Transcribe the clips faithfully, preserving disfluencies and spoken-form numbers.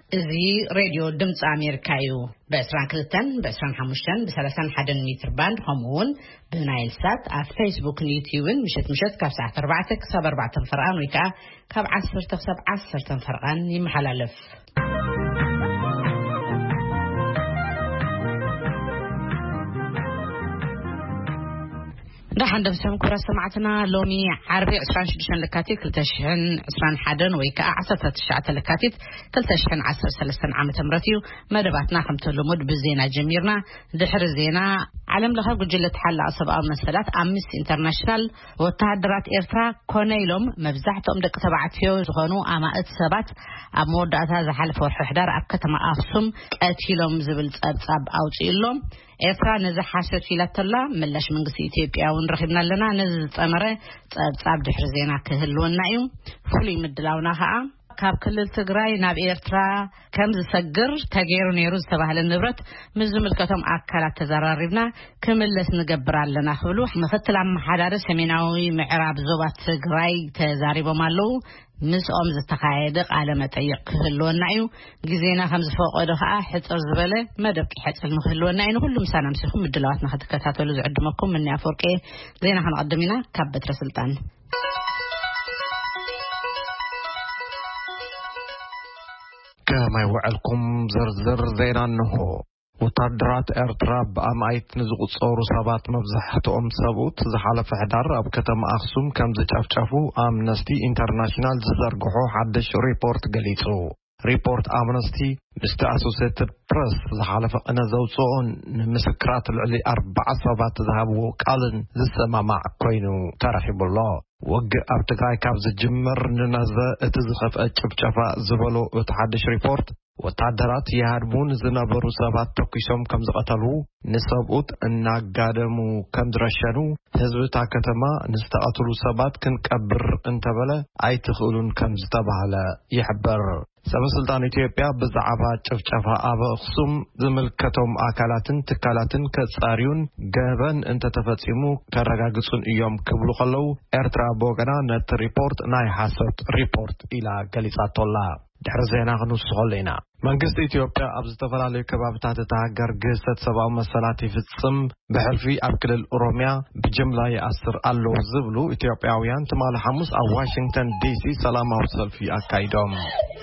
زي راديو دمص أمريكايو بأسران كلتن بأسران حمشتن بثلاثان حدن متر باند همون بنايل سات على فيسبوك نيوتيوبن مشت مشت كاب ساعة أربعتك سب أربعة فرقان ويكا كاب عشر تسب عشر فرقان يمحلالف ده عندما سمعوا كرة سمعتنا لومي عربي عشرين شدشن لكاتيت كلتشحن عشرين حدن ويكا عشرة تشعة لكاتيت كلتشحن عشر سلسلة عام تمرتيو مدباتنا خم تلمود بزينة جميرنا دحر زينة علم لها جلة حل أصبع مسألة أمس إنترناشنال وتعدرات إرترا كونيلوم مفزعتهم دك تبعت فيو زغنو أما اتسابات أمود هذا حلف ورحدار أبكتما أفسم أتيلوم زبل أب أو تيلوم إرترا نزح حاسد في لاتلا ملاش من قصي إثيوبيا ونرخبنا لنا نزل تمرة تصاب دحر زينة كهلون نعيو فلي مدلاوناها كاب كل التجراي ناب إرترا كم زسجر تغيروا نيروز تبع النبرت مزمل كتم أكلات تزراربنا كملس نجبر لنا خلو مثل عم حدار سميناوي معراب زوبات تجراي تزاريبو مالو نس أمز التقاعد على ما تيق خلون نعيو جزينا خمس فوق أدخاء حتى الزبالة ما دبك حتى المخلون نعيو كلهم سنة مسيهم الدلوات ناخد كتات ولز عدمكم من أفوركي زينا هنقدمنا كبت رسلتان كما يوعلكم زرزر زينا أنه وتدرات إرترا بأمايت نزق صور سبات مبزحتهم سبوت زحالة في حدار أب كتم أخسوم كم زجافجافو أمنستي انترناشنال زرقحو حدش ريبورت قليتو ريبورت أمنستي مست أسوسيتد بريس زحالة فقنا زوصون مسكرات العلي أربعة سبات ذهبوا قالن زسما مع كوينو ترحب الله وقع أبتقاي كابز الجمر ننزا اتزخف أجبجافا زبالو اتحدش ريبورت وتعدرات يهربون زنابرو سبات توكيشوم كم زقتلو نسبوت الناقادمو كم درشنو هزو تاكتما نستقتلو سبات كن كبر انتبلا اي تخلون كم زتبهلا يحبر سبب سلطان إثيوبيا بزعبا تشفشفا أبا خصوم زملكتهم أكالاتن تكالاتن كتساريون قابن انت تفتسيمو كرقاقصون إيوم كبلو خلو إرترا بوغنا نت ريبورت ناي حاسوت ريبورت إلى قليسات الله دحر زينا غنوس غلينا منقصد إثيوبيا أبز تفلالي كبابتات تهاجر قصة سباو مسالاتي في الصم بحرفي أبكل الأوروميا بجملة يأثر ألو زبلو إثيوبياويان تمال حموس أو واشنطن دي سي سلام أوصل في أكايدوم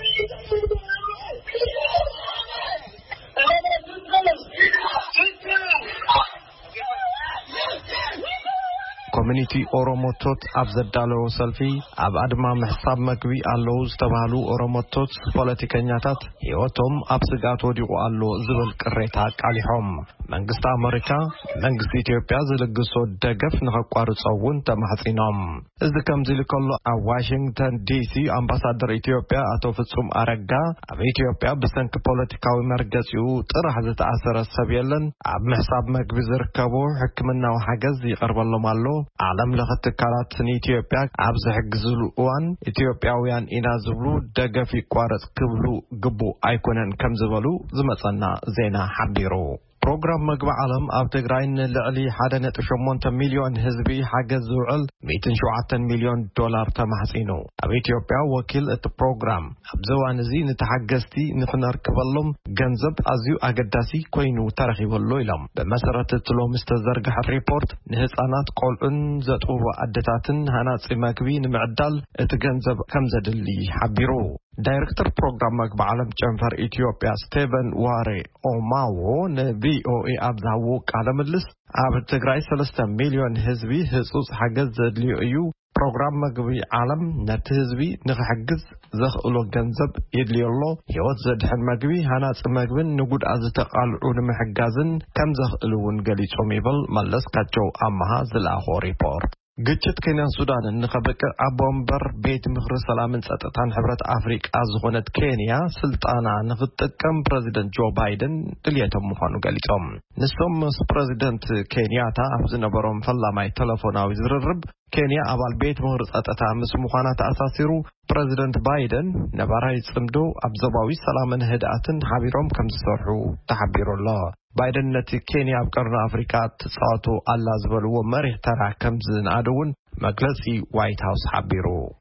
كوميونيتي أوروموتوت أبزدالو سلفي أب أدما محساب مكوي ألو استبالو أوروموتوت بوليتيكنياتات يوتهم أبسقات وديقو ألو زبل كريتاك عليهم منقست أمريكا منقست إثيوبيا زلقسو دقف نغقوار تصوون تمحسينهم إذا كم زلقلو أو واشنطن دي سي أمباسادر إثيوبيا أتوفتسهم أرقا أب إثيوبيا بسنك بوليتيكاوي مرقسيو ترح زتأثر السبيلن أب محساب مكوي زركبو حكمنا وحاجز يقرب الله مالو عالم لغت كالات إثيوبيا عبز حجزلو وان إثيوبياويان إنا زبلو دقفي قوارت قبلو قبو أيكونن كم زبلو زمتنا زينا حبيرو برنامج مجمع عالم أب تجرين لعلي حدنة شمونت مليون هزبي حجز زعل مئتين شعات مليون دولار تمحسينو أب إثيوبيا وكيل البرنامج أبزوان زين تحجزتي نخنر كبلهم جنزب أزيو أجداسي كوينو تاريخي واللويلم بمسرة تلوم استزرق الريبورت نهز أنات قول إن زتو وعدتاتن هنات سماكبين معدل اتجنزب كم زد اللي حبيرو دايركتور برنامج بعالم جنفر إثيوبيا ستيفن واري أوماو نبي أو إي أبزاوك على مجلس أب تجري ثلاثة مليون هزبي هسوس حجز زدليو أيو برنامج بعالم نتهزبي نخحجز زخلو جنزب يدلي الله يوزد حن مجبي هنا سمجبن نقول أزتقال عون محجزن كم زخلون قلي توميبل ملص كتجو أمها زلاخو ريبورت ግጭት ኬንያ ሱዳን ንኸበቀ አቦምበር ቤት ምክር ሰላምን ጸጥታን ሕብረት አፍሪካ አዝሆነት ኬንያ ስልጣና ንኽጥቀም ፕሬዝዳንት ጆ ባይደን ድልየቶም ምዃኑ ገሊጾም ንሶም ፕሬዝዳንት ኬንያታ ኣብዝ ነበሮም ፈላማይ ቴሌፎናዊ ዝርርብ ኬንያ አባል ቤት ምክር ጸጥታ ምስ ምዃና ተኣሳሲሩ ፕሬዝዳንት ባይደን ነባራይ ጽምዶ ኣብዘባዊ ሰላምን ህድኣትን ሓቢሮም ከም ዝሰርሑ ተሓቢሩሎ ባይደን ነቲ ኬንያ ኣብ ቀርኒ አፍሪካ ተጻዋቱ ኣላ ዝበልዎ መሪሕ ተራ ከም ዝናደውን መግለጺ ዋይት ሃውስ ሓቢሩ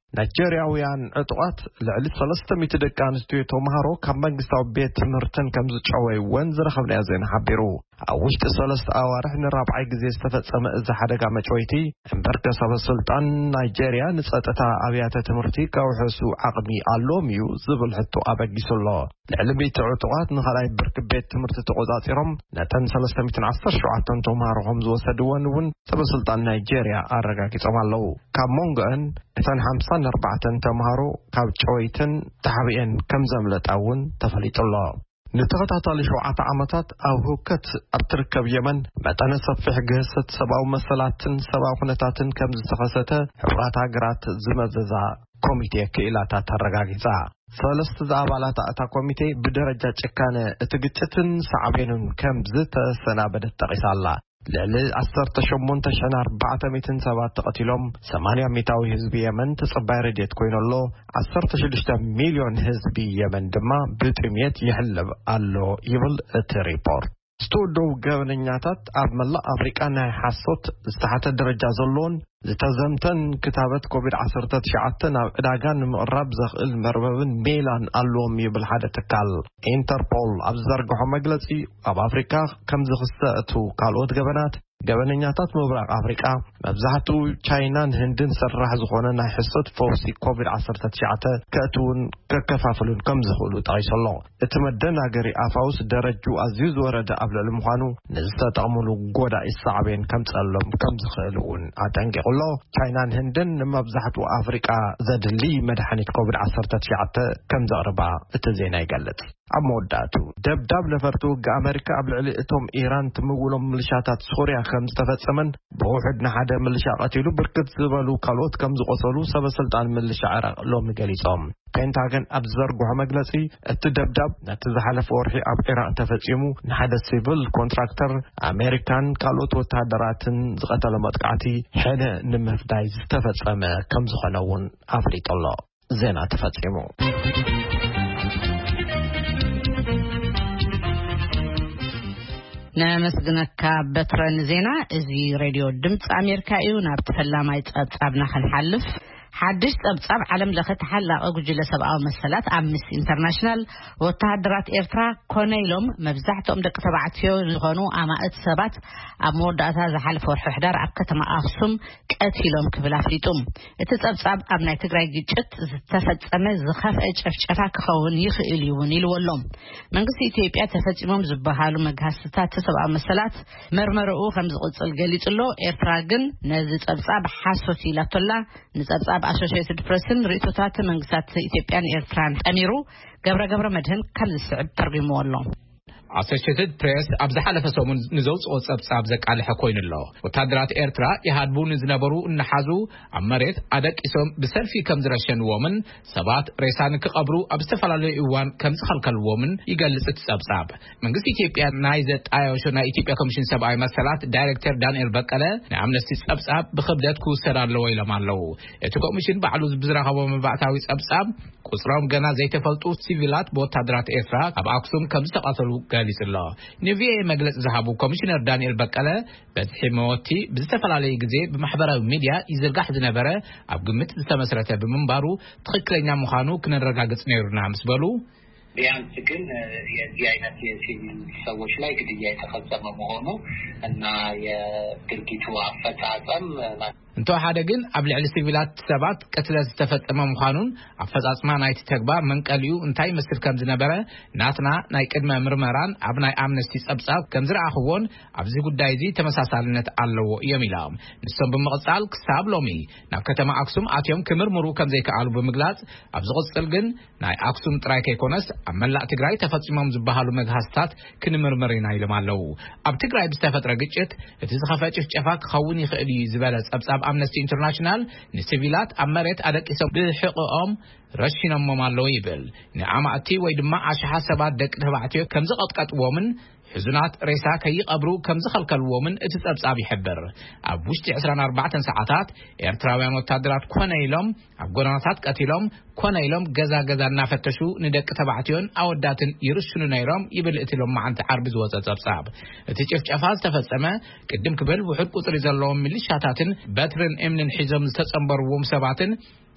ናይጄሪያውያን ዕጡቃት ልዕሊ ሰለስተ ሚእቲ ደቂ ኣንስትዮ ተማሃሮ ካብ መንግስታዊ ቤት ትምህርትን ከም ዝጨወይወን ዝረኸብናዮ ዜና ሓቢሩ ኣብ ውሽጢ ሰለስተ ኣዋርሕ ንራብዓይ ግዜ ዝተፈጸመ እዚ ሓደጋ መጨወይቲ እምበር ሰበስልጣን ናይጄርያ ንጸጥታ ኣብያተ ትምህርቲ ከውሕሱ ዓቕሚ ኣሎም እዩ ዝብል ሕቶ ኣበጊሱሎ ልዕሊ ሚእቲ ዕጡቃት ንኻልኣይ ብርኪ ቤት ትምህርቲ ተቆጻጺሮም ነተን ሰለስተ ሚእትን ዓሰርተ ሸውዓተ ተማሃሮ ከም ዝወሰድወን እውን ሰበስልጣን ናይጄርያ ኣረጋጊጾም ኣለዉ ካብ ሞንጎአን እተን ሓምሳ ኣርባዕተ ተማሃሮ ካብ ጨወይትን ተሓቢአን ከም ዘምለጣ እውን ተፈሊጡሎ ንተኸታታሊ ሸውዓተ ዓመታት ኣብ ህውከት ኣብ ትርከብ የመን መጠነ ሰፊሕ ግህሰት ሰብኣዊ መሰላትን ሰብኣዊ ኩነታትን ከም ዝተኸሰተ ሕብራት ሃገራት ዝመዘዛ ኮሚቴ ክኢላታት ኣረጋጊጻ ሰለስተ ኣባላት እታ ኮሚቴ ብደረጃ ጭካነ እቲ ግጭትን ሳዕቤኑን ከም ዝተሰናበደት ጠቒሳላ ልዕሊ ዓሰርተ ሸሞንተ ሽሕን ኣርባዕተ ሚእትን ሰባት ተቐቲሎም ሰማንያ ሚእታዊ ህዝቢ የመን ተጸባይ ረድኤት ኮይኑሎ ዓሰርተ ሽዱሽተ ሚልዮን ህዝቢ የመን ድማ ብጥምየት ይሕለብ ኣሎ ይብል እቲ ሪፖርት ስተውደው ገበነኛታት ኣብ መላእ ኣፍሪቃ ናይ ሓሶት ዝተሓተ ደረጃ ዘለዎን ዝተዘምተን ክታበት ኮቪድ ዓሰርተ ትሽዓተ ናብ ዕዳጋን ምቕራብ ዘኽእል መርበብን ሜላን ኣለዎም ይብል ሓደ ትካል ኢንተርፖል ኣብ ዘርግሖ መግለጺ ኣብ ኣፍሪካ ከም ዝኽሰቱ ካልኦት ገበናት ገበነኛታት ምብራቕ ኣፍሪቃ መብዛሕትኡ ቻይናን ህንድን ስራሕ ዝኾነ ናይ ሕሶት ፈውሲ ኮቪድ ዓሰርተ ትሽዓተ ከእትውን ከከፋፍሉን ከም ዝኽእሉ ጠቒሱሎ እቲ መደናገሪ ኣፋውስ ደረጁ ኣዝዩ ዝወረደ ኣብ ልዕሊ ምዃኑ ንዝተጠቕሙሉ ጎዳኢ ሳዕቤን ከምፀሎም ከም ዝኽእል እውን ኣጠንቂቑሎ ቻይናን ህንድን ንመብዛሕትኡ ኣፍሪቃ ዘድሊ መድሓኒት ኮቪድ ዓሰርተ ትሽዓተ ከም ዘቕርባ እቲ ዜና ይገልጽ ኣብ መወዳእቱ ደብዳብ ነፈርቲ ውግእ ኣሜሪካ ኣብ ልዕሊ እቶም ኢራን ትምውሎም ምልሻታት ሶርያ ከም ዝተፈጸመን ብውሕድ ንሓደ ምልሻ ቀቲሉ ብርክት ዝበሉ ካልኦት ከም ዝቆሰሉ ሰበስልጣን ምልሻ ዕራቅ ሎሚ ገሊጾም ፔንታገን ኣብ ዘርግሖ መግለጺ እቲ ደብዳብ ነቲ ዝሓለፈ ወርሒ ኣብ ኢራቅ ተፈጺሙ ንሓደ ሲቪል ኮንትራክተር ኣሜሪካን ካልኦት ወታደራትን ዝቐተለ መጥቃዕቲ ሕደ ንምፍዳይ ዝተፈጸመ ከም ዝኾነ እውን ኣፍሊጡሎ ዜና ተፈጺሙ نمسجنك بترن زينة إزي راديو دمت أمريكا إيو نبتفلامي تصابنا خنحلف حدش تصاب عالم لخت حلق أوجل سبعة مسألات أمس إنترناشنال وتهدرات إيرترا كونيلهم مبزحتهم دك تبعت فيه الغنو أما أتصابت أمود هذا حلف ورحدار أبكتما أفسم كأتيلهم كبلافريتهم اتصاب أبناء تجري جت تفت أمز خف إيش أفشفاك خون يخيلون يلولهم من قصة إثيوبيا تفت إمام زبهالو مجهزتات سبعة مسألات مرمرو خمس قدس الجليد الله إيرترا جن نزت أتصاب حاسوتي لا طلع نزت Associated Press رئيسات منجزات إثيوبيان إيرتران أميرو جبر جبر مدهن كل السعب ترجموا الله Associated Press أبزح على فسومن نزوج أو سبساب زك على حكوين الله وتدرات إيرترا يهادبون نزنبرو النحازو عمرت عدك اسم بسلفي كم زرشن ومن سبات رئيسان كقبرو أبستفعل الإيوان كم خلق الومن يجلس تسبساب من قصة إثيوبيا نايزت أيوشنا إثيوبيا كمشين سبعة مسألات دايركتور دانيال بكالة نعم نستي سبساب بخبدات كوسر الله إلى مالله يتكمشين بعلوز بزرعة ومن بعتاوي سبساب كسرهم جنا زي تفلتو سيفيلات بوت تدرات إيرترا أب أقسم كم استقاتلو قاليس الله نبي مجلس ذهبوا كوميشنر دانيال بكالة بزحي موتي بزتفل عليه جزء بمحبرة الميديا إذا الجحد نبرة أبقمت بتمسرته بمنبارو تخكرنا مخانو كنا نرجع جسنيرنا مسبلو ቢያንስ ግን የዚህ አይነት የሲቪል ሰዎች ላይ ግድያ የተፈጸመ መሆኑ እና የድርጊቱ አፈጻጸም እንቶ ሓደ ግን ኣብ ልዕሊ ሲቪላት ሰባት ቀትለ ዝተፈጸመ ምዃኑን ኣፈጻጽማ ናይቲ ተግባር መንቀልዩ እንታይ መስል ከም ዝነበረ ናትና ናይ ቅድመ ምርመራን ኣብ ናይ ኣምነስቲ ጸብጻብ ከም ዝረኣኽዎን ኣብዚ ጉዳይ እዚ ተመሳሳልነት ኣለዎ እዮም ኢሎም ንሶም ብምቕጻል ክሳብ ሎሚ ናብ ከተማ ኣክሱም ኣትዮም ክምርምሩ ከም ዘይከኣሉ ብምግላጽ ኣብ ዝቕጽል ግን ናይ ኣክሱም ጥራይ ከይኮነስ ኣብ መላእ ትግራይ ተፈጺሞም ዝበሃሉ መግሃስታት ክንምርምር ኢና ኢሎም ኣለዉ ኣብ ትግራይ ብዝተፈጥረ ግጭት እቲ ዝኸፈ ጭፍጨፋ ክኸውን ይኽእል እዩ ዝበለ ጸብጻብ Amnesty International ንሲቪላት ኣብ መሬት ኣደቂሶም ብሕቆኦም ረሺኖም ኣለዉ ይብል ንዓማእቲ ወይ ድማ ኣሽሓ ሰባት ደቂ ተባዕትዮ ከም ዝቐጥቀጥዎምን ሕዙናት ሬሳ ከይቐብሩ ከም ዝኸልከልዎምን እቲ ጸብጻብ ይሕብር ኣብ ውሽጢ عشرين أربعة ሰዓታት ኤርትራውያን ወታደራት ኮነ ኢሎም ኣብ ጎደናታት ቀቲሎም ኮነ ኢሎም ገዛ ገዛ እናፈተሹ ንደቂ ተባዕትዮን ኣወዳትን ይርሽኑ ነይሮም ይብል እቲ ሎም ማዓንቲ ዓርቢ ዝወፀ ጸብጻብ እቲ ጭፍጨፋ ዝተፈጸመ ቅድም ክብል ውሑድ ቁጥሪ ዘለዎም ሚሊሻታትን በትርን እምንን ሒዞም ዝተጸንበርዎም ሰባትን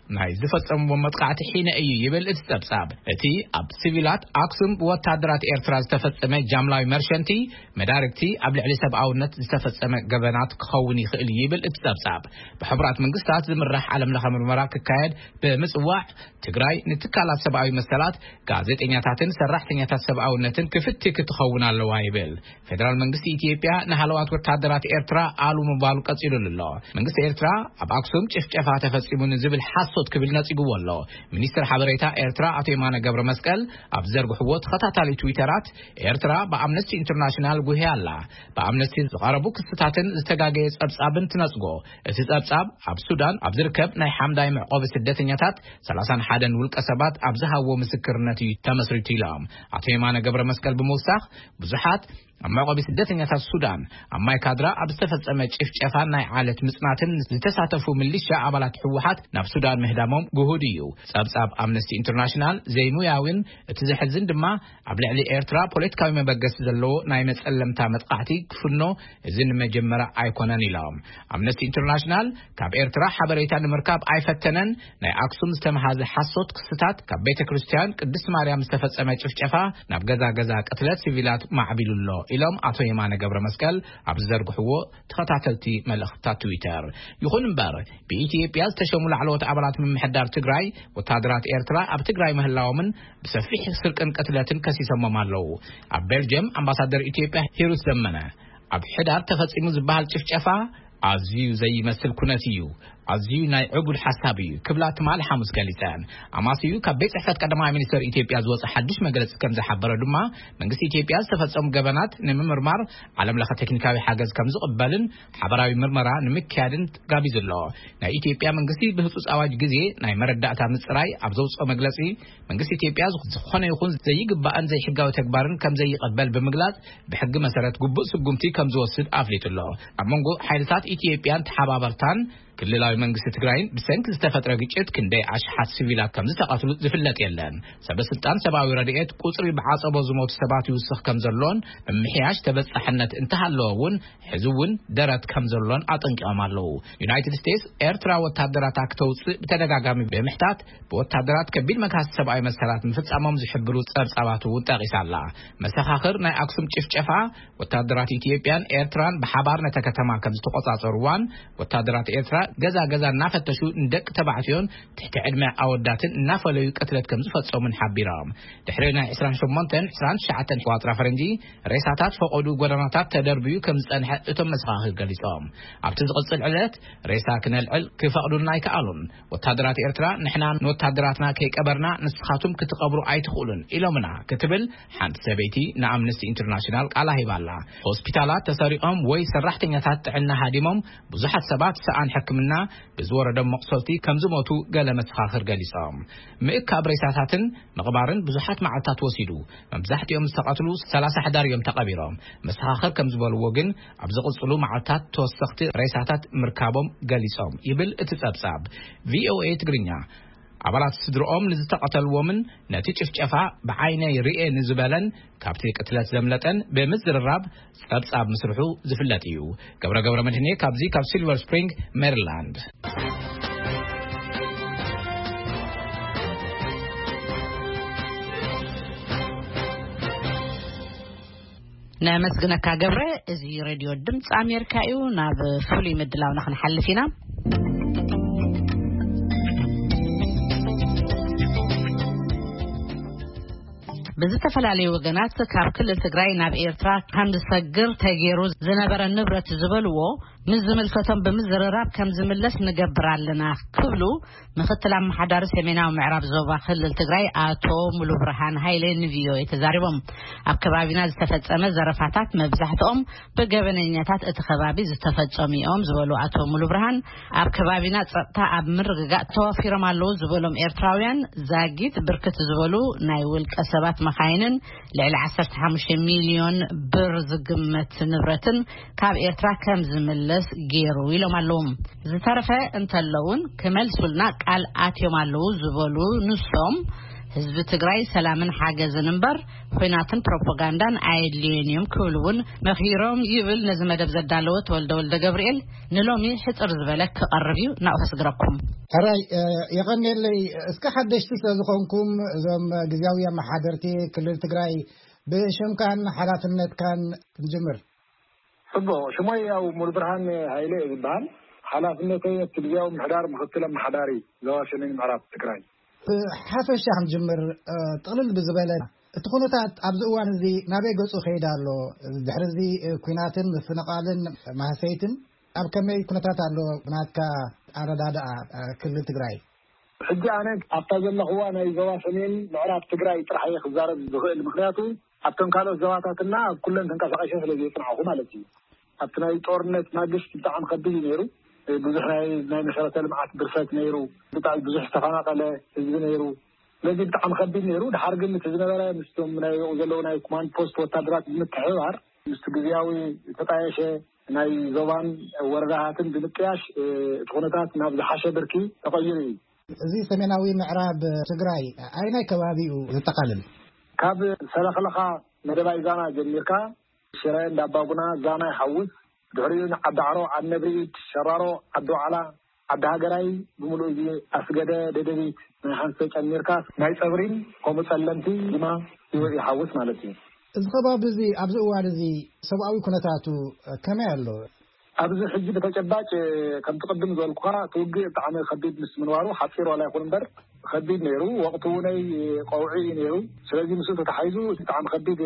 ናይ ዝፈጸምዎ መጥቃዕቲ ሒነ እዩ ይብል እቲ ጸብጻብ እቲ ኣብ ሲቪላት ኣክሱም ወታደራት ኤርትራ ዝተፈጸመ ጃምላዊ መርሸንቲ መዳርክቲ ኣብ ልዕሊ ሰብኣውነት ዝተፈጸመ ገበናት ክኸውን ይኽእል ይብል እቲ ጸብጻብ ብሕቡራት መንግስታት ዝምራሕ ዓለም ለኸ ምርመራ ክካየድ ብምጽዋዕ ትግራይ ንትካላት ሰብኣዊ መሰላት ጋዜጠኛታትን ሰራሕተኛታት ሰብኣውነትን ክፍቲ ክትኸውን ኣለዋ ይብል ፌደራል መንግስቲ ኢትዮጵያ ንሃለዋት ወታደራት ኤርትራ ኣሉ ምባሉ ቀጺሉ ኣሎ መንግስቲ ኤርትራ ኣብ ኣክሱም ጭፍጨፋ ተፈጺሙ ንዝብል ሓሶት ክብል ነጽጉዎ ኣሎ ሚኒስትር ሓበሬታ ኤርትራ አቶ የማነ ገብረ መስቀል ኣብ ዘርግሕዎ ተኸታታሊ ትዊተራት ኤርትራ በአምነስቲ ኢንተርናሽናል ጉሄ ኣላ በአምነስቲ ዝቐረቡ ክስታትን ዝተጋገየ ጸብጻብን ትነጽጎ እቲ ጸብጻብ ኣብ ሱዳን ኣብ ዝርከብ ናይ ሓምዳይ መዕቆቢ ስደተኛታት ሰላሳ ወሓደ ውልቀ ሰባት ኣብ ዝሃብዎ ምስክርነት ተመስሪቱ ኢሎም አቶ የማነ ገብረ መስቀል ብምውሳኽ ብዙሓት ኣብ መዕቆቢ ስደተኛታት ሱዳን ኣብ ማይካድራ ኣብ ዝተፈጸመ ጭፍጨፋ ናይ ዓለት ምጽናትን ዝተሳተፉ ሚሊሻ ኣባላት ሕወሓት ናብ ሱዳን ምህዳሞም ጉሁድ እዩ ጸብጻብ አምነስቲ ኢንተርናሽናል ዘይሙያውን እቲ ዝሕዝን ድማ ኣብ ልዕሊ ኤርትራ ፖለቲካዊ መበገስ ዘለዎ ናይ መጸለምታ መጥቃዕቲ ክፍኖ እዚ ንመጀመርያ ኣይኮነን ኢሎም አምነስቲ ኢንተርናሽናል ካብ ኤርትራ ሓበሬታ ንምርካብ ኣይፈተነን ናይ ኣክሱም ዝተመሃዘ ሓሶት ክስታት ካብ ቤተ ክርስቲያን ቅድስት ማርያም ዝተፈጸመ ጭፍጨፋ ናብ ገዛ ገዛ ቅትለት ሲቪላት ማዕቢሉሎ ኢሎም አቶ የማነ ገብረ መስቀል ኣብ ዘርግሕዎ ተኸታተልቲ መልእኽታት ትዊተር ይኹን እምበር በኢትዮጵያ ዝተሸሙሉ ዓለዎት ኣባላት ምምሕዳር ትግራይ ወታደራት ኤርትራ ኣብ ትግራይ ምህላዎምን ብሰፊሕ ስርቅን ቅትለትን ከሲሰሞም ኣለዉ ኣብ ቤልጅየም ኣምባሳደር ኢትዮጵያ ሂሩት ዘመነ ኣብ ሕዳር ተፈጺሙ ዝበሃል ጭፍጨፋ ኣዝዩ ዘይመስል ኩነት እዩ ኣዝዩ ናይ ዕጉል ሓሳብ እዩ ክብላት ማል ሓሙስ ገሊፀን ኣማስዩ ካብ ቤት ጽሕፈት ቀዳማይ ሚኒስትር ኢትዮጵያ ዝወፀ ሓድሽ መግለጺ ከም ዝሓበረ ድማ መንግስቲ ኢትዮጵያ ዝተፈጸሙ ገበናት ንምምርማር ዓለም ለኸ ቴክኒካዊ ሓገዝ ከም ዝቕበልን ሓበራዊ ምርመራ ንምክያድን ጋቢዙ ኣሎ ናይ ኢትዮጵያ መንግስቲ ብህጹጽ ኣዋጅ ግዜ ናይ መረዳእታ ምጽራይ ኣብ ዘውፅኦ መግለጺ መንግስቲ ኢትዮጵያ ዝኾነ ይኹን ዘይግባእን ዘይሕጋዊ ተግባርን ከም ዘይቀበል ብምግላጽ ብሕጊ መሰረት ግቡእ ስጉምቲ ከም ዝወስድ ኣፍሊጡ ኣሎ ኣብ መንጎ ሓይልታት ኢትዮጵያን ተሓባበርታን ክልላዊ መንግስቲ ትግራይን ብሰንኪ ዝተፈጥረ ግጭት ክንደይ ኣሽሓት ሲቪላት ከም ዝተቃተሉ ዝፍለጥ የለን ሰበስልጣን ሰብኣዊ ረድኤት ቁጽሪ ብዓጸቦ ዝሞቱ ሰባት ይውስኽ ከም ዘሎን ምሕያሽ ተበጻሕነት እንተሃለውን ሕዝውን ደረት ከም ዘሎን አጠንቂቆም ኣለዉ ዩናይትድ ስቴትስ ኤርትራ ወታደራት አክተውጽእ በተደጋጋሚ በመሕታት በወታደራት ከቢድ መካስ ሰብኣዊ መሰላት ምፍጻሞም ዝሕብሩ ጸብጻባቱ ጠቂሳላ መሰኻኽር ናይ አክሱም ጭፍጨፋ ወታደራት ኢትዮጵያን ኤርትራን በሓባር ነተከተማ ከም ዝተቆጻጸሩዋን ወታደራት ኤርትራ ገዛ ገዛ እናፈተሹ እንደቅ ተባዕትዮን ትሕቲ ዕድመ ኣወዳትን እናፈለዩ ቅትለት ከም ዝፈጸሙን ሓቢሮም ድሕሪ ናይ عشرين وثمانية عشرين وتسعة ቋጥራ ፈረንጂ ሬሳታት ፈቆዱ ጎደናታት ተደርብዩ ከም ዝጸንሐ እቶም መስኻኽር ገሊጾም ኣብቲ ዝቕጽል ዕለት ሬሳ ክነልዕል ክፈቅዱና ይከኣሉን ወታደራት ኤርትራ ንሕና ወታደራትና ከይቀበርና ንስኻቱም ክትቀብሩ ኣይትኽእሉን ኢሎምና ክትብል ሓንቲ ሰበይቲ ንኣምነስቲ ኢንተርናሽናል ቃላ ሂባላ ሆስፒታላት ተሰሪቆም ወይ ሰራሕተኛታት ጥዕና ሃዲሞም ብዙሓት ሰባት ሰኣን ሕክምና ብዝወረደም መቅሰልቲ ከም ዝሞቱ ገለ መስኻኽር ገሊጾም ምእካብ ሬሳታትን ምቕባርን ብዙሓት መዓልታት ወሲዱ መብዛሕትኦም ዝተቃተሉ ሰላሳ ሕዳር እዮም ተቐቢሮም መስኻኽር ከም ዝበልዎ ግን ኣብ ዝቕጽሉ መዓልታት ተወሰኽቲ ሬሳታት ምርካቦም ገሊጾም ይብል እቲ ጸብጻብ ቪኦኤ ትግርኛ ኣባላት ስድሮኦም ንዝተቀተልዎምን ነቲ ጭፍጨፋ ብዓይነይ ርኤ ንዝበለን ካብቲ ቅትለት ዘምለጠን ብምዝርራብ ጸብጻብ ምስርሑ ዝፍለጥ እዩ ገብረ ገብረ መድህኔ ካብዚ ካብ ሲልቨር ስፕሪንግ ሜሪላንድ نمسግነካ ገብረ እዚ ሬድዮ ድምጽ ኣሜሪካ እዩ ናብ ፍሉይ ምድላው ንኽንሓልፍ ኢና በዝተፈላለዩ ወገናት ካብ ክልል ትግራይ ናብ ኤርትራ ከም ዝሰግር ተገይሩ ዝነበረ ንብረት ዝበልዎ ምዝምልከቶም ብምዝረራብ ከም ዝምለስ ንገብራለና ክብሉ ምክትል አመሓዳሪ ሰሜናዊ ምዕራብ ዞባ ክልል ትግራይ አቶ ሙሉ ብርሃን ሃይለ ንቪኦኤ ተዛሪቦም ኣብ ከባቢና ዝተፈጸመ ዘረፋታት መብዛሕትኦም በገበነኛታት እቲ ከባቢ ዝተፈጸሙ እዮም ዝበሉ አቶ ሙሉ ብርሃን ኣብ ከባቢና ጸጥታ ኣብ ምርግጋእ ተዋፊሮም ኣለዉ ዝበሎም ኤርትራውያን ዛጊት ብርክት ዝበሉ ናይ ውልቀ ሰባት መኻይንን ልዕሊ عشرة وخمسة ሚሊዮን ብር ዝግመት ንብረትን ካብ ኤርትራ ከም ዝምለስ ገይሩ ኢሎም ኣለዎም ዝተረፈ እንተለውን ከመልሱልና ቃል ኣትዮም ኣለዉ ዝበሉ ንሶም ህዝብ ትግራይ ሰላምን ሓገዝን እንበር ኮይናትን ፕሮፓጋንዳን አይድሊኒየም ክብሉን መኺሮም ይብል ነዝመደብ ዘዳለወ ተወልደ ወልደ ገብርኤል ንሎሚ ሕጽር ዝበለክ ቀርብዩ ናውስግረኩም هراي يغني لي اسك حدشت زخونكم زم غزاويه محاضرتي كل تግራይ بشم كان حراتነት كان نجمر صبو شموي او مربرهان هايله يبال حالاتنته تلياو محدار مختله محداري زواشنين معرب تግራይ حفش عم جمر طلل بزباله تخونታት ابز اوان زي نابي غصو خيدالو دحرزي كويناتن مفنقالن ماسيتن اب كمي كنتات አሎ ብናትካ አረዳዳ ክልል ትግራይ ሕጂ አነ አጣዘለ ኸዋና ይዘዋሰኔን ምዕራብ ትግራይ ጥራይ ክዛረብ ዝኽእል ምክንያቱ አተን ካሎ ዘዋታትና ኩለን ተንቀሳቀሽ ስለዚህ ጥራሁ ማለት እዩ አትናይ ጦርነት ማግስት በጣም ከብይ ነይሩ ብዙሕ ናይ መሰረተ ልምዓት ብርሰት ነይሩ በጣም ብዙሕ ተፈናቀለ ህዝብ ነይሩ ለዚህ በጣም ከብይ ነይሩ ድሓር ግን ተዝነበረ ምስቶም ናይ ዘለው ናይ ኮማንድ ፖስት ወታደራት ምትሕባር ምስት ግዝያዊ ተጣየሸ ናይ ዞባን ወረዳሃትን ብምጥያሽ ተኾነታት ናብ ዝሓሸ ብርኪ ተቀይሩ እዚ ሰሜናዊ ምዕራብ ትግራይ አይናይ ከባቢኡ ዝተቃለለ ካብ ሰለኸለኻ መደባይ ዛና ጀሚርካ ሽረ እንዳባጉና ዛና ይሐውስ ድሕሪውን ዓዳዕሮ ዓነብሪት ሸራሮ ዓዶዓላ ዓዳ ሃገራይ ብምሉእ እዚ አስገደ ደደቢት ሓንሰ ጨሚርካ ናይ ፀብሪን ከምኡ ጸለምቲ ድማ ይሐውስ ማለት እዩ እዚ ከባቢ እዚ ኣብዚ እዋን እዚ ሰብኣዊ ኩነታቱ ከመይ ኣሎ ኣብዚ ሕጂ በተጨባጭ ከም ተቀድም ዘልኳ ትውግእ ብጣዕሚ ከቢድ ምስ ምንዋሩ ሓፂር ወላ ይኹን እምበር ከቢድ ነይሩ ወቅቱ ናይ ቆውዒ ነይሩ ስለዚህ ምስኡ ተተሓይዙ ብጣዕሚ ከቢድ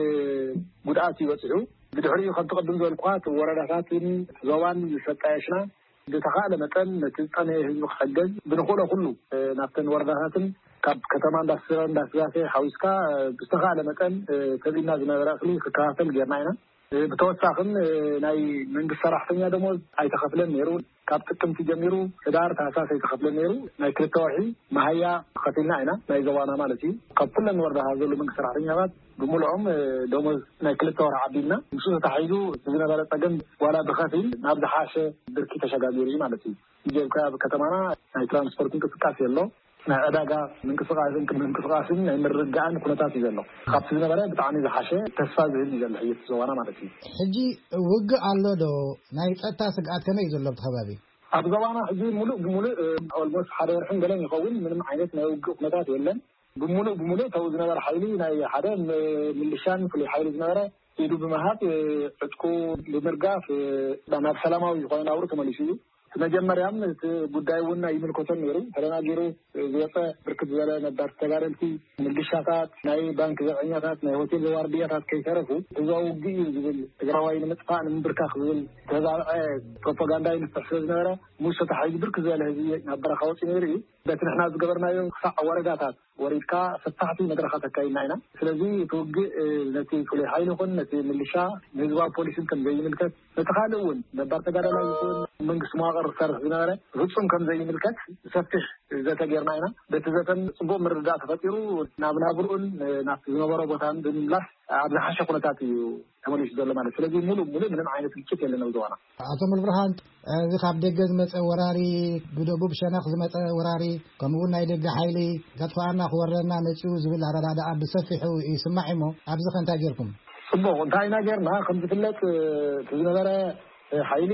ጉድኣት ይበፅሑ ብድሕሪኡ ከም ተቀድም ዘልኳ ወረዳታትን ዞባን ዝሰጣየሽና ብተኻእለ መጠን ነቲ ፀነ ህዝቢ ክሕገዝ ብንኽእሎ ኩሉ ናብተን ወረዳታትን ካብ ከተማ እንዳስረ እንዳስጋሴ ሓዊስካ ብተኻእለ መጠን ተቢና ዝነበረ እኽሊ ክከፋፈል ጌርና ኢና ብተወሳኽን ናይ መንግስት ሰራሕተኛ ደሞዝ ኣይተኸፍለን ነይሩ ካብ ጥቅምቲ ጀሚሩ ህዳር ታህሳስ ኣይተኸፍለን ነይሩ ናይ ክልተ ወርሒ ማህያ ከፊልና ኢና ናይ ዘዋና ማለት እዩ ካብ ኩለን ወረዳ ዘሎ መንግስት ሰራሕተኛታት ብምልኦም ደሞዝ ናይ ክልተ ወርሒ ዓቢልና ምስ ተታሒዙ ዝነበረ ፀገም ዋላ ብኸፊል ናብ ዝሓሸ ብርኪ ተሸጋጊሩ እዩ ማለት እዩ ጀብካ ከተማና ናይ ትራንስፖርት እንቅስቃሴ ኣሎ ናይ ዕዳጋ ምንቅስቃስን ምንቅስቃስን ናይ ምርጋዕን ኩነታት እዩ ዘሎ ካብቲ ዝነበረ ብጣዕሚ ዝሓሸ ተስፋ ዝህብ እዩ ዘሎ ሕይወት ዘዋና ማለት እዩ ሕጂ ውግእ ኣሎ ዶ ናይ ፀጥታ ስግኣት ከመይ ዘሎ ኣብቲ ከባቢ ኣብ ዘዋና ሕጂ ሙሉእ ብሙሉእ ኦልሞስት ሓደ ወርሕን ገለን ይኸውን ምንም ዓይነት ናይ ውግእ ኩነታት የለን ብሙሉእ ብሙሉእ ተው ዝነበረ ሓይሊ ናይ ሓደ ምልሻን ፍሉይ ሓይሊ ዝነበረ ኢዱ ብምሃብ ዕጥቁ ብምርጋፍ ናብ ሰላማዊ ዝኾነ ናብሩ ተመሊሱ እዩ መጀመሪያም ጉዳይ ወና ይምልከተን ነይሩ ተረጋጊሩ ዝወፀ ብርክት ዝበለ ነበር ተጋረልቲ ምልሻታት ናይ ባንክ ዘዕኛታት ናይ ሆቴል ዋርድያታት ከይተረፉ እዛው ግይ ዝብል ትግራዋይ ንምጥፋእ ንምብርካኽ ዝብል ተዛርዐ ፕሮፓጋንዳ ይንፍሕ ስለዝነበረ ሙስ ተታሒዙ ብርክት ዝበለ ህዝቢ ናብ በረኻ ወፂ ነይሩ እዩ በቲ ንሕና ዝገበርናዮ ክሳዕ ወረዳታት ወሪድካ ፈታሕቲ መድረኻት ኣካይድና ኢና ስለዚ ትውግእ ነቲ ፍሉይ ሓይሊ ይኹን ነቲ ምልሻ ንህዝባዊ ፖሊስን ከም ዘይምልከት ነቲ ካልእ እውን ነባር ተጋዳላይ ይኹን መንግስቲ መዋቅር ሰርሕ ዝነበረ ፍጹም ከም ዘይምልከት ሰፊሕ ዘተ ጌርና ኢና በቲ ዘተን ፅቡቅ ምርዳእ ተፈጢሩ ናብ ናብርኡን ናብቲ ዝነበሮ ቦታን ብምምላስ ኣብ ዝሓሸ ኩነታት እዩ ተመሊሱ ዘሎ ማለት ስለዚ ሙሉእ ሙሉእ ምንም ዓይነት ግጭት የለን ኣብ ዘዋና ኣቶ ሙልብርሃን እዚ ካብ ደገ ዝመፀ ወራሪ ብደቡብ ሸነኽ ዝመፀ ወራሪ ከምኡውን ናይ ደገ ሓይሊ ከጥፋኣና ክወረና መፅኡ ዝብል ኣረዳድኣ ብሰፊሑ ይስማዕ እሞ ኣብዚ ከ እንታይ ጌርኩም ፅቡቅ እንታይ ኢና ጌርና ከም ዝፍለጥ ዝነበረ ሓይሊ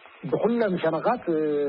ብኩሎም ሸነኻት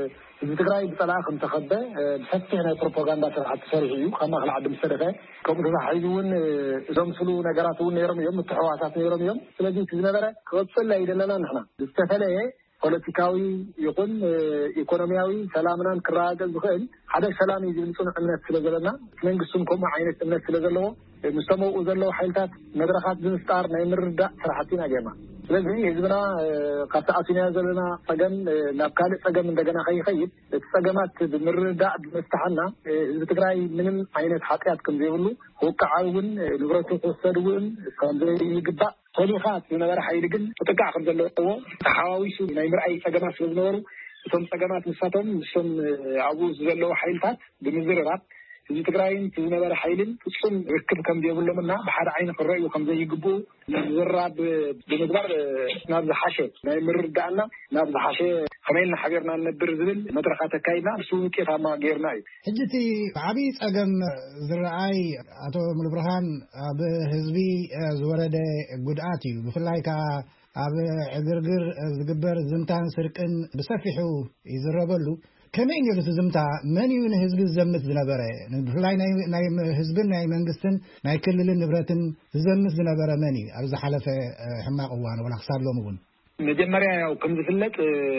እዚ ትግራይ ብፀላእ ከም ተኸበ ብሰፊሕ ናይ ፕሮፓጋንዳ ስርዓት ተሰሪሑ እዩ ካብ ማእኸል ዓዲ ምስ ተደፈ ከምኡ ተታሒዙ እውን ዘምስሉ ነገራት እውን ነይሮም እዮም ምትሕዋሳት ነይሮም እዮም ስለዚ እቲ ዝነበረ ክቕፅል ኣይደለና ንሕና ብዝተፈለየ ፖለቲካዊ ይኹን ኢኮኖሚያዊ ሰላምናን ክረጋገፅ ዝኽእል ሓደ ሰላም እዩ ዝብል ፅኑዕ እምነት ስለ ዘለና መንግስቱን ከምኡ ዓይነት እምነት ስለ ዘለዎ ምስተመውኡ ዘለዎ ሓይልታት መድረኻት ብምፍጣር ናይ ምርዳእ ስራሕቲና ጌርና ስለዚ ህዝብና ካብቲ ኣሲናዮ ዘለና ፀገም ናብ ካልእ ፀገም እንደገና ከይኸይድ እቲ ፀገማት ብምርዳእ ብምፍታሕና ህዝቢ ትግራይ ምንም ዓይነት ሓጢያት ከም ዘይብሉ ክውቅዓዊ እውን ንብረቱ ክወሰድ እውን ከም ዘይግባእ ፖሊኻ ዝነበረ ሓይሊ ግን ጥቃዕ ከም ዘለዎ ተሓዋዊሱ ናይ ምርኣይ ፀገማት ስለዝነበሩ እቶም ፀገማት ንሳቶም ንሶም ኣብኡ ዘለዉ ሓይልታት ብምዝርራብ እዚ ትግራይን ዝነበረ ሓይልን ፍጹም ርክብ ከም ዘይብሎምና ብሓደ ዓይኒ ክረአዩ ከም ዘይግብኡ ዝራብ ብምግባር ናብ ዝሓሸ ናይ ምርዳእና ናብ ዝሓሸ ከመይልና ሓቢርና ነብር ዝብል መድረኻት ኣካይድና ንሱ ውጤታማ ጌርና እዩ ሕጂቲ ዓብዪ ፀገም ዝረአይ ኣቶ ሙሉብርሃን ኣብ ህዝቢ ዝወረደ ጉድኣት እዩ ብፍላይ ከዓ ኣብ ዕግርግር ዝግበር ዝምታን ስርቅን ብሰፊሑ ይዝረበሉ ከመይ ነይሩ ዝምታ መን እዩ ንህዝቢ ዝዘምት ዝነበረ ብፍላይ ናይ ህዝብን ናይ መንግስትን ናይ ክልልን ንብረትን ዝዘምት ዝነበረ መን እዩ ኣብ ዝሓለፈ ሕማቅ እዋን ወላ ክሳብ ሎሚ እውን መጀመርያ ያው ከም ዝፍለጥ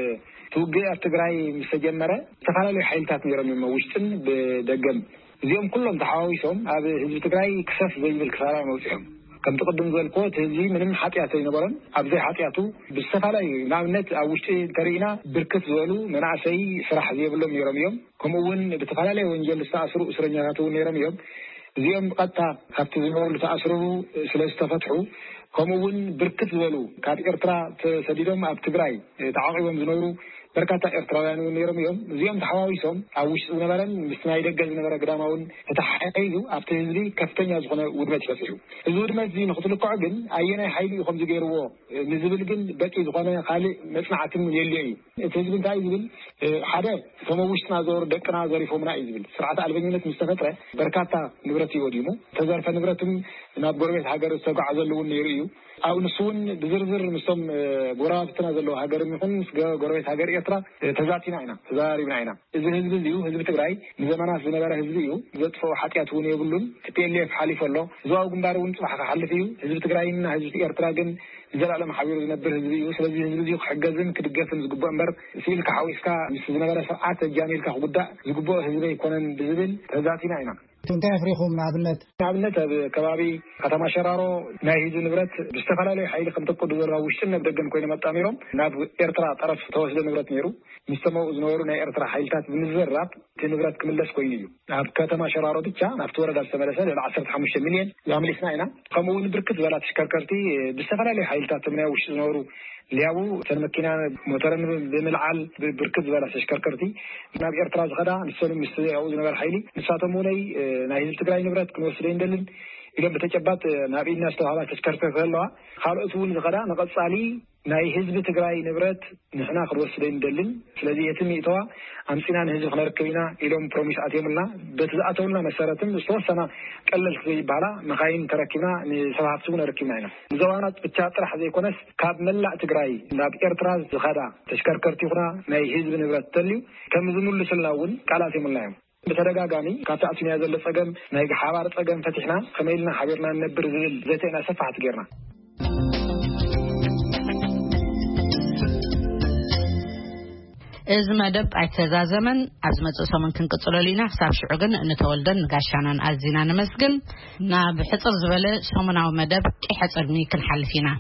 ትውግእ ኣብ ትግራይ ምስ ተጀመረ ዝተፈላለዩ ሓይልታት ነይሮም እዮም ውሽጥን ብደገም እዚኦም ኩሎም ተሓዋዊሶም ኣብ ህዝቢ ትግራይ ክሰፍ ዘይብል ክሳራ መውፅኦም ከም ተቀደም ዘልኮ ህዝቢ ምንም ሓጢያት ኣይነበረን ኣብዘይ ሓጢያቱ ብዝተፈላለዩ ናብነት ኣብ ውሽጢ ተሪኢና ብርክት ዝበሉ መናእሰይ ስራሕ ዘይብሎም ነይሮም እዮም ከምኡውን ብተፈላለዩ ወንጀል ዝተኣስሩ እስረኛታት እውን ነይሮም እዮም እዚኦም ቀጥታ ካብቲ ዝነበሩ ተኣስሩ ስለ ዝተፈትሑ ከምኡውን ብርክት ዝበሉ ካብ ኤርትራ ተሰዲዶም ኣብ ትግራይ ተዓቂቦም ዝነበሩ በርካታ ኤርትራውያን እውን ነይሮም እዮም እዚኦም ተሓዋዊሶም ኣብ ውሽጢ ዝነበረን ምስ ናይ ደገ ዝነበረ ግዳማውን ተተሓሒዙ ኣብቲ ህዝቢ ከፍተኛ ዝኾነ ውድመት ይፈፅሑ እዚ ውድመት እዚ ንክትልክዖ ግን ኣየናይ ሓይሊ እዩ ከምዚ ገይርዎ ንዝብል ግን በቂ ዝኾነ ካልእ መፅናዕትን የልዮ እዩ እቲ ህዝቢ እንታይ እዩ ዝብል ሓደ እቶም ኣብ ውሽጥና ዝነበሩ ደቅና ዘሪፎምና እዩ ዝብል ስርዓት ኣልበኝነት ምስ ተፈጥረ በርካታ ንብረት ይወዲሙ ተዘርፈ ንብረትም ናብ ጎረቤት ሃገር ዝተጓዓዘሉ እውን ነይሩ እዩ ኣብ ንሱ እውን ብዝርዝር ምስቶም ጎረባብትና ዘለዎ ሃገር ይኹን ምስ ጎረቤት ሃገር ኤርትራ ተዛቲና ኢና ተዛሪብና ኢና እዚ ህዝቢ እዩ ህዝቢ ትግራይ ንዘመናት ዝነበረ ህዝቢ እዩ ዘጥፎ ሓጢያት እውን የብሉን ቲፒኤልኤፍ ሓሊፉ ኣሎ ዞባዊ ግንባር እውን ፅባሕ ክሓልፍ እዩ ህዝቢ ትግራይና ህዝቢ ኤርትራ ግን ዘላለም ሓቢሩ ዝነብር ህዝቢ እዩ ስለዚ ህዝቢ እዚ ክሕገዝን ክድገፍን ዝግባእ እምበር ሲልካ ሓዊስካ ምስ ዝነበረ ስርዓት ጃሚልካ ክጉዳእ ዝግባእ ህዝቢ ኣይኮነን ብዝብል ተዛቲና ኢና እንታይ ኣፍሪኹም ንኣብነት ንኣብነት ኣብ ከባቢ ከተማ ሸራሮ ናይ ህዝቢ ንብረት ብዝተፈላለዩ ሓይሊ ከም ተቆዱ ዘረባ ውሽጥን ናብ ደገን ኮይኖም ኣጣሚሮም ናብ ኤርትራ ጠረፍ ተወስደ ንብረት ነይሩ ምስተመኡ ዝነበሩ ናይ ኤርትራ ሓይልታት ብምዝራብ እቲ ንብረት ክምለስ ኮይኑ እዩ ኣብ ከተማ ሸራሮ ብቻ ናብቲ ወረዳ ዝተመለሰ ልዕሊ ዓሰርተ ሓሙሽተ ሚልዮን ኣምሊስና ኢና ከምኡውን ብርክት ዝበላ ተሽከርከርቲ ብዝተፈላለዩ ሓይልታት ናይ ውሽጢ ዝነበሩ ሊያቡ ተን መኪና ሞተርን ብምልዓል ብርክት ዝበላ ተሽከርከርቲ ናብ ኤርትራ ዝኸዳ ንሰሎም ምስ ያው ዝነበረ ሓይሊ ንሳቶም እውን ናይ ህዝቢ ትግራይ ንብረት ክንወስደ እንደልን ኢሎም በተጨባጥ ናብ ኢድና ዝተዋህባ ተሽከርከርቲ ኣለዋ ካልኦት እውን ዝኸዳ ንቐፃሊ ናይ ህዝቢ ትግራይ ንብረት ንሕና ክንወስደ እንደልን ስለዚ የትም ይተዋ ኣምፂና ንህዝቢ ክነርክብ ኢና ኢሎም ፕሮሚስ ኣትዮምልና በቲ ዝኣተውልና መሰረትን ዝተወሰና ቀለልቲ ዘይበሃላ መኻይን ተረኪብና ንሰብ ሃፍቲ እውን ረኪብና ኢና ንዞባና ብቻ ጥራሕ ዘይኮነስ ካብ መላእ ትግራይ ናብ ኤርትራ ዝኸዳ ተሽከርከርቲ ይኹና ናይ ህዝቢ ንብረት ተልዩ ከም ዝምልሱልና እውን ቃላት የምልና እዮም በተደጋጋሚ ካብቲ ኣትንያ ዘሎ ፀገም ናይ ሓባር ፀገም ፈቲሕና ከመይልና ሓቢርና ነብር ዝብል ዘተና ሰፋሕት ጌርና እዚ መደብ ኣይተዛዘመን ኣብ ዝመጽእ ሰሙን ክንቅጽለሉ ኢና ክሳብ ሽዑ ግን እንተወልደን ጋሻናን ኣዚና ንመስግን ናብ ሕጽር ዝበለ ሰሙናዊ መደብ ቂሕ ጽድሚ ክንሓልፍ ኢና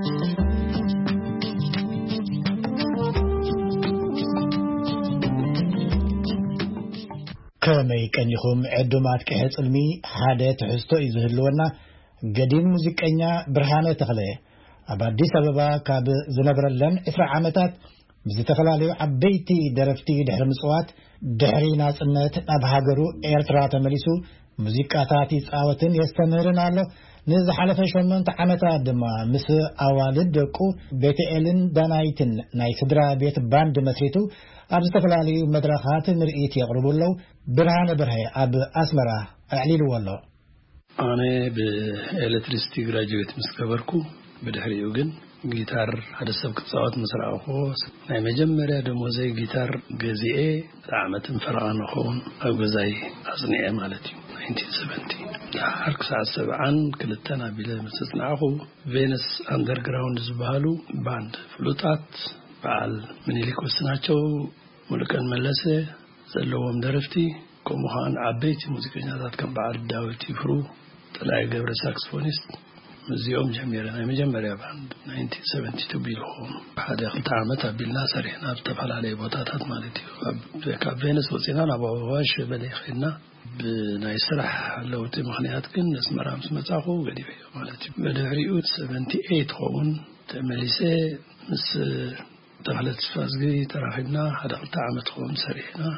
ከመይ ቀኒኹም ዕዱማት ቂሕ ጽልሚ ሓደ ትሕዝቶ እዩ ዝህልወና ገዲም ሙዚቀኛ ብርሃነ ተኽለ ኣብ አዲስ አበባ ካብ ዝነበረለን عشرين ዓመታት ብዝተፈላለዩ ዓበይቲ ደረፍቲ ድሕሪ ምጽዋት ድሕሪ ናጽነት ኣብ ሃገሩ ኤርትራ ተመሊሱ ሙዚቃታት ይጻወትን የስተምህርን ኣሎ ንዝሓለፈ ሸሞንተ ዓመታት ድማ ምስ ኣዋልድ ደቁ ቤተኤልን ዳናይትን ናይ ስድራ ቤት ባንድ መስሪቱ ኣብ ዝተፈላለዩ መድረኻት ምርኢት የቕርቡለው ብርሃነ በርሀ ኣብ ኣስመራ ኣዕሊልዎ ኣሎ ኣነ ብኤሌክትሪሲቲ ግራጁዌት ምስገበርኩ ብድሕሪኡ ግን ጊታር ሓደ ሰብ ክጻወት መስራእኹ ናይ መጀመርያ ደሞዘይ ጊታር ገዚኤ ዓመትን ፈርቓን ኾን ኣብ ገዛይ ኣጽኒዐ ማለት እዩ nineteen seventy ዳርክ ሰዓት ሰብዓን ክልተና ቢለ መስጽናኹ ቬነስ አንደርግራውንድ ዝበሃሉ ባንድ ፍሉጣት በዓል ምኒልክ ወስናቸው ሙሉቀን መለሰ ዘለዎም ደረፍቲ ከምኡኻን ዓበይቲ ሙዚቀኛታት ከም በዓል ዳዊት ይፍሩ ጥላይ ገብረ ሳክስፎኒስት مزيوم جميرة أنا مجمرة باند nineteen seventy-two بيلهم هذا خلت عامة بالنا سريحنا بتفعل عليه بطاطات مالتي كابينس وصينا نبغاش بليخنا بنايسرح لو تمخنيات كن اسمه رامس متاخو قديم مالتي بدريوت seventy-eight هون تمليسة مس دخلت فازقي تراخدنا هذا خلت عامة هون سريحنا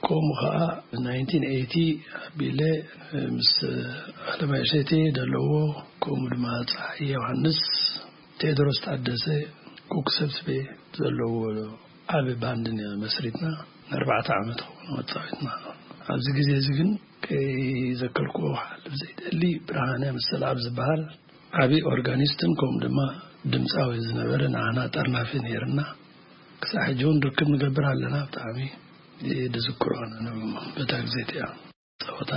كم خا nineteen eighty بيله مس على ما شتي دلوا كم دمات يوحنس تدرس تعدسه كوكسبس بي دلوا أبي باندني مسرتنا أربعة عامات وطايتنا عز جزء زين كي ذكركوا حال زيد اللي برهانة مثل عبز بحال أبي أورجانيستن كم دما دمساوي زنبرنا أنا ترنا في نيرنا كساحجون ركب نقبر لنا بتعمي يذكرون أنا بتاعك زيت يا صوتا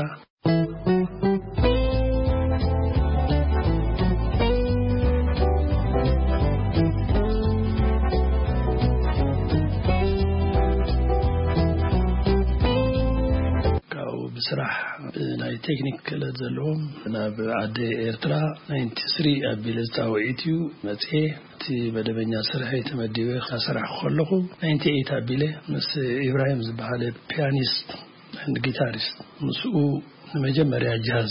بصراحة ناي تكنيك لازلهم أنا بعد إيرترا ninety-three أبيلتاو إيتيو متى تي بدبنيا سرحي تمديوه خسرح خلقه ninety-eight أبيله مس إبراهيم زبالة بيانيست and guitarist مسؤول مجمرة جاز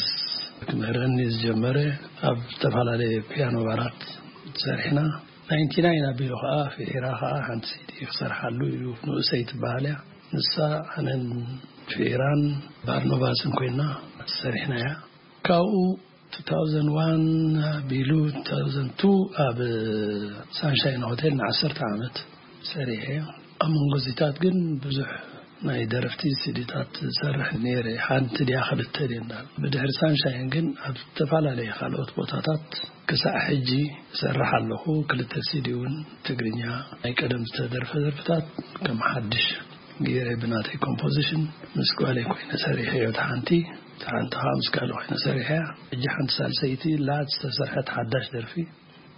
كمرنيز جمرة أب تفعل عليه بيانو بارات سرحنا ninety-nine أبيله آه في إيراها عن سيدي خسر حلو يلوف نوسيت بالة نسا أنا في إيران بارنوباس مكوينا سرحنا يا كاو two thousand one بيلو two thousand two أب سانشاين هوتيل عشرة عامت سريحة أمون غزيتات جن بزح ما يدرفتي سيديتات سرح نيري حان تدي أخذ التدين دال بدهر سانشاين جن تفعل عليه خلوت بوتاتات كسا حجي سرح له كل التسيديون تقرينيا أي كدم تدرف درفتات كم حدش غير بناتي كومبوزيشن مسكوالي كوينة سريحة يوتحانتي تحانت خامس قالوا حين سريحة جحنت سالسيتي لا تسرحت حداش درفي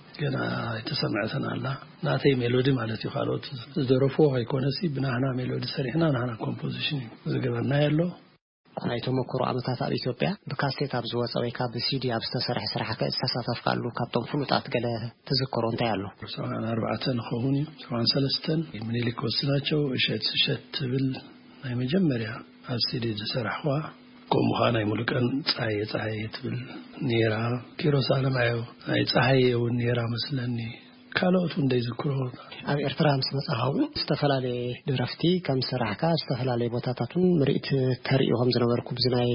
كنا يتسمعتنا الله ناتي ميلودي مالتي خالوت زدرفوها يكونسي بناهنا ميلودي سريحنا نحنا كومبوزيشن زقبرنا يلو نايتو مكرو عمتات ኣብ ኢትዮጵያ ብካሴት ኣብ ዝወፀ ወይ ካብ ሲዲ ኣብ ዝተሰርሐ ስራሕ ከሳተፍ ካሉ ካብቶም ፍሉጣት ገለ ተዝክሮ እንታይ ኣሎ ሰማን أربعة ነኹኒ ሰማን ثلاثة ምኒልክ ወስናቸው እሸት እሸት ብል ናይ መጀመሪያ ኣብ ሲዲ ዝሰርሕዋ ቆም ኻና ይሙልቀን ፀሐይ ፀሐይ ትብል ኔራ ኪሮስ አለማዮ ናይ ፀሐይ ወኔራ መስለኒ ካልኦት እንደይ ዝክሮ ኣብ ኤርትራ ምስ መጻሃው ዝተፈላለ ድረፍቲ ከም ስራሕካ ዝተፈላለ ቦታታቱን ምርኢት ተሪኦም ዝነበርኩ ብዝናይ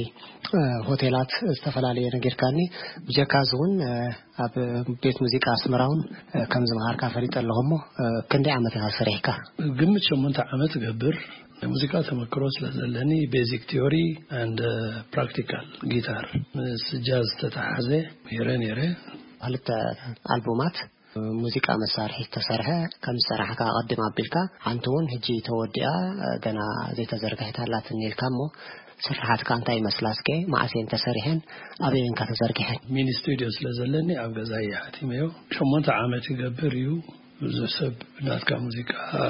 ሆቴላት ዝተፈላለ ነገርካኒ ብጀካ ዝውን ኣብ ቤት ሙዚቃ አስመራውን ከም ዝማሃርካ ፈሪጥ ኣለሁሞ ክንደይ ዓመት ሰሪሕካ ግምት ثمانية ዓመት ገብር ሙዚቃ ተመክሮ ስለዘለኒ ቤዚክ ቲዮሪ and practical ጊታር ስጃዝ ተታሐዘ ይረን ይረ አልተ አልቡማት ሙዚቃ መሳርሒ ተሰርሐ ከም ሰራሕካ ቀድም አብልካ አንተውን ህጂ ተወዲአ ገና ዘይተዘርጋሕታላት ኒልካሞ ስራሕትካ እንታይ መስላስከ ማዕሴን ተሰሪሐን አበየን ከተዘርግሐን ሚኒ ስቱዲዮ ስለዘለኒ ኣብ ገዛይ ያህቲመዮ ثمانية ዓመት ይገብር እዩ ዘሰብ ናትካ ሙዚቃ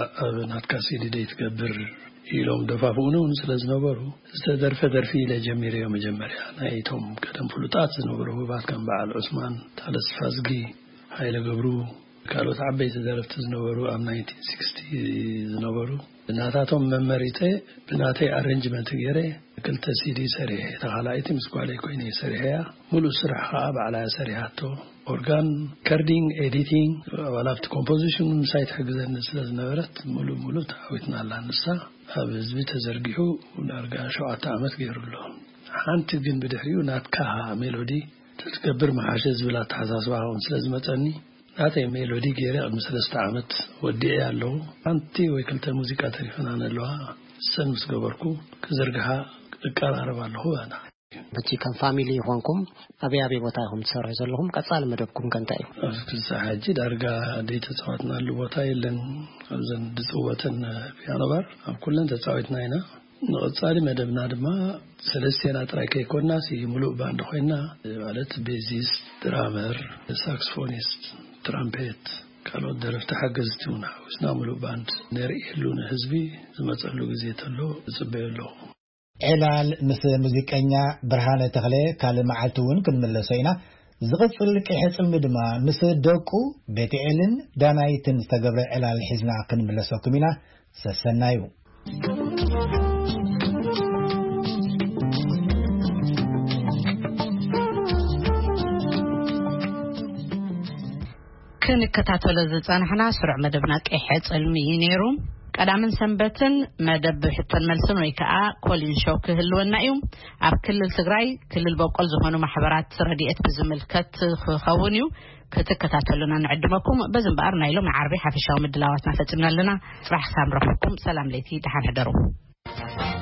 ናትካ ሲዲ ዴት ገብር ኢሎም ደፋፉነውን ስለዝነበሩ ዝተደርፈ ደርፊ ለጀሚሪዮ መጀመሪያ ናይቶም ቀደም ፍሉጣት ዝነበሩ ባትከም ከም በዓል ዑስማን ታለስ ፋዝጊ ኃይለ ገብሩ ካልኦት ዓበይቲ ደረፍቲ ዝነበሩ ኣብ nineteen sixty ዝነበሩ እናታቶም መመሪቴ ብናተይ አሬንጅመንት ገይረ ክልተ ሲዲ ሰሪሕ ተኻላይቲ ምስኳለይ ኮይነ ሰሪሕያ ሙሉ ስራሕ ባዕላ ሰሪሓቶ ኦርጋን ከርዲንግ ኤዲቲንግ ወላፍት ኮምፖዚሽን ሳይት ሕግዘን ስለዝነበረት ሙሉ ሙሉ ታዊትና ላንሳ ኣብ ህዝቢ ተዘርጊሑ ዳርጋ ሸውዓተ ዓመት ገይሩሎ ሓንቲ ግን ብድሕሪኡ ናትካ ሜሎዲ تكبر مع عجز ولا تحساسوا ስለዝመፀኒ ናተይ ሜሎዲ ገይረ ኣብ ሰለስተ ዓመት ወዲያ ያለው አንቲ ወይ ክልተ ሙዚቃ ተሪፈና ነለዋ ሰንስ ገበርኩ ከዘርግሃ እቀራረባለሁ አና በቲ ከም ፋሚሊ ሆንኩም አብያቤ ቦታ ሆም ተሰርሑ ዘለኹም ቀጻል መደብኩም ከንታይ ክልሳ ሐጂ ዳርጋ ዴት ተጻወትና ቦታ የለን ኣብዘን ድጽወተን ፒያኖ ባር ኣብ ኩለን ተጻወትና ኢና نقصالي مدبنا دما سلسينا تراكي كنا سي ملوء باند خوينا ማለት ቤዚስት ድራመር ሳክስፎኒስት ትራምፔት ካልኦት ደረፍቲ ሓገዝቲውና ወስና ሙሉእ ባንድ ነርእየሉን ህዝቢ ዝመጸሉ ግዜ ተሎ ዝጽበየሉ ኤላል ምስ ሙዚቀኛ ብርሃነ ተኽለ ካለ መዓልቱን ክንመለሰይና ዝቅጽል ቀሕጽም ድማ ምስ ደቁ ቤቴልን ዳናይትን ዝተገብረ ኤላል ሒዝና ክንመለሰኩም ኢና ሰሰናዩ كن كتاتل زصانحنا سرع مدبنا قحه صلمي نيرو ቀዳምን ሰንበትን መደብ ሕቶን መልስን ወይ ከዓ ኮሊን ሾው ክህልወና እዩ ኣብ ክልል ትግራይ ክልል በቆል ዝኾኑ ማሕበራት ረድኤት ብዝምልከት ክኸውን እዩ ክትከታተሉና ንዕድመኩም በዝምባር ናይሎም ዓርቢ ሓፈሻዊ ምድላዋትና ፈጽምና ኣለና ጽባሕ ሳምረኩም ሰላም ለይቲ ደሓን ሕደሩ